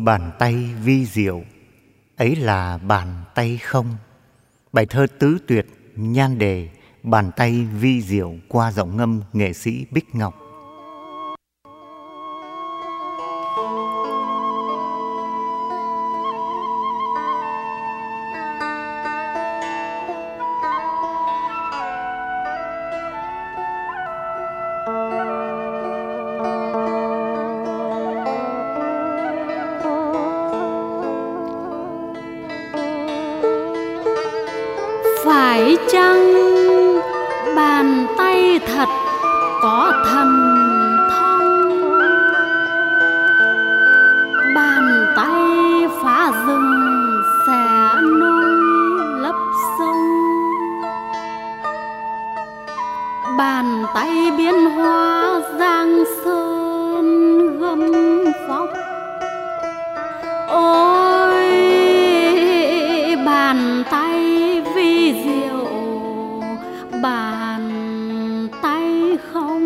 bàn tay vi diệu, ấy là bàn tay không. Bài thơ tứ tuyệt nhan đề Bàn tay vi diệu qua giọng ngâm nghệ sĩ Bích Ngọc. Phải chăng bàn tay thật có thần thông, bàn tay phá rừng xẻ núi lấp sông, bàn tay biến hóa giang sơn gấm vóc. Ôi bàn tay vi diệu, bàn tay không.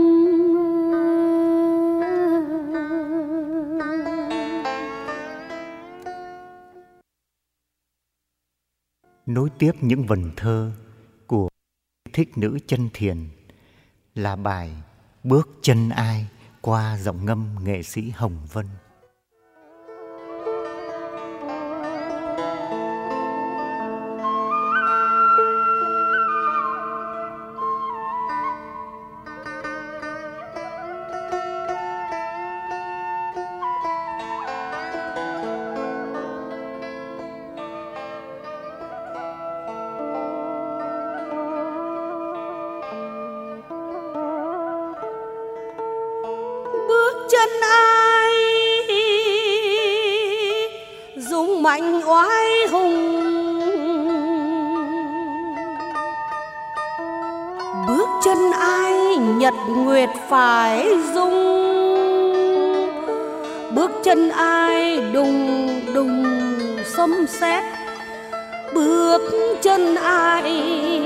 Nối tiếp những vần thơ của thích nữ Chân Thiền là bài Bước chân ai qua giọng ngâm nghệ sĩ Hồng Vân. Chân ai dũng mạnh oai hùng, bước chân ai nhật nguyệt phải dung, bước chân ai đùng đùng sấm sét, bước chân ai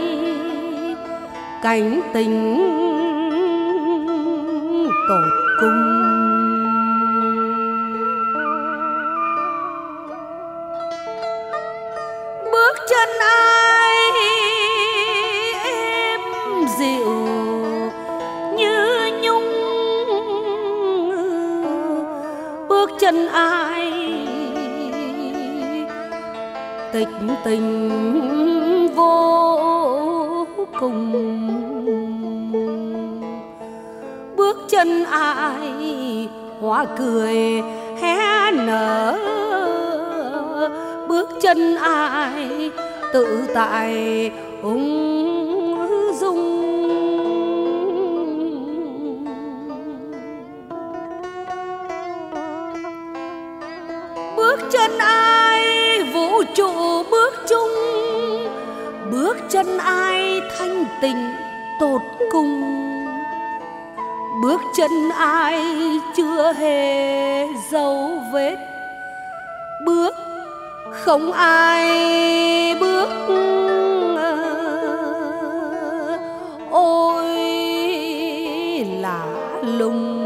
cảnh tình tột cùng. Bước chân ai êm dịu như nhung, bước chân ai tịch tình vô cùng, bước chân ai hoa cười hé nở, bước chân ai tự tại ung dung. Bước chân ai vũ trụ bước chung, bước chân ai thanh tịnh tột cùng, bước chân ai chưa hề dấu vết, bước không ai bước. Ôi lạ lùng.